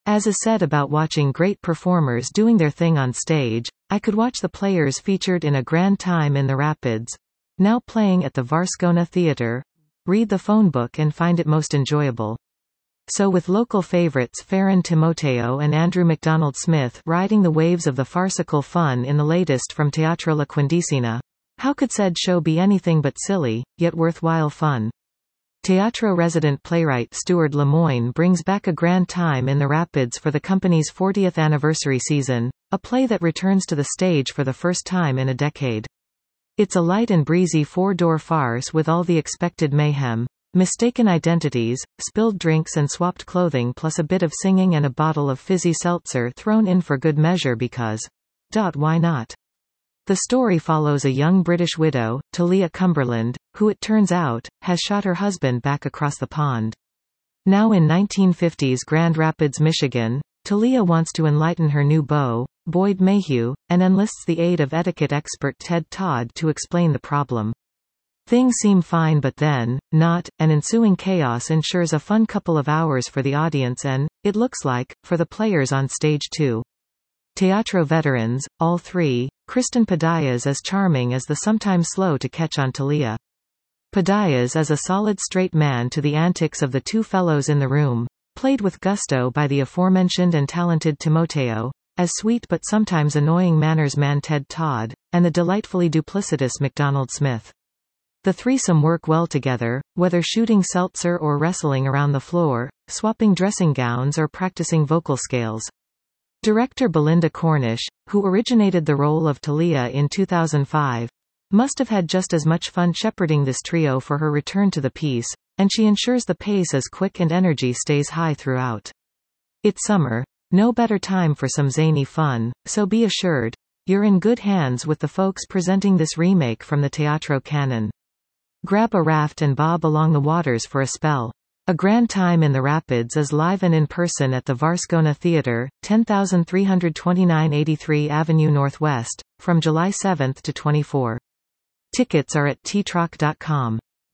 As is said about watching great performers doing their thing on stage, I could watch the players featured in A Grand Time in the Rapids, now playing at the Varscona Theatre, read the phone book and find it most enjoyable. So with local favorites Farron Timoteo and Andrew MacDonald Smith riding the waves of the farcical fun in the latest from Teatro La Quindicina, how could said show be anything but silly, yet worthwhile fun? Teatro resident playwright Stuart Lemoyne brings back A Grand Time in the Rapids for the company's 40th anniversary season, a play that returns to the stage for the first time in a decade. It's a light and breezy four-door farce with all the expected mayhem, mistaken identities, spilled drinks and swapped clothing, plus a bit of singing and a bottle of fizzy seltzer thrown in for good measure because, why not? The story follows a young British widow, Talia Cumberland, who it turns out, has shot her husband back across the pond. Now in 1950s Grand Rapids, Michigan, Talia wants to enlighten her new beau, Boyd Mayhew, and enlists the aid of etiquette expert Ted Todd to explain the problem. Things seem fine but then, not, and ensuing chaos ensures a fun couple of hours for the audience and, it looks like, for the players on stage too. Teatro veterans, all three, Kristen Padillas is charming as the sometimes slow-to-catch-on Talia. Padillas is a solid straight man to the antics of the two fellows in the room, played with gusto by the aforementioned and talented Timoteo, as sweet but sometimes annoying manners man Ted Todd, and the delightfully duplicitous MacDonald Smith. The threesome work well together, whether shooting seltzer or wrestling around the floor, swapping dressing gowns or practicing vocal scales. Director Belinda Cornish, who originated the role of Talia in 2005, must have had just as much fun shepherding this trio for her return to the piece, and she ensures the pace is quick and energy stays high throughout. It's summer, no better time for some zany fun, so be assured, you're in good hands with the folks presenting this remake from the Teatro canon. Grab a raft and bob along the waters for a spell. A Grand Time in the Rapids is live and in person at the Varscona Theatre, 10329 83 Avenue Northwest, from July 7 to 24. Tickets are at ttrock.com.